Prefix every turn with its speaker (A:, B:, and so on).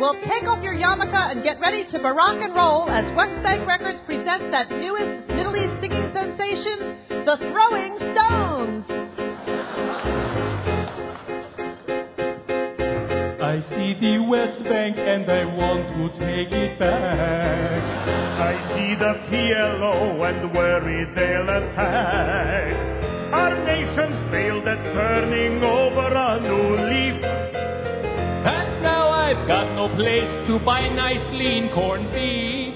A: Well, take off your yarmulke and get ready to barack and roll as West Bank Records presents that newest Middle East singing sensation, the Throwing Stones.
B: I see the West Bank and I want to take it back.
C: I see the PLO and worry they'll attack. Our nation's failed at turning over a new leaf.
B: And now I've got no place to buy nice lean corned beef.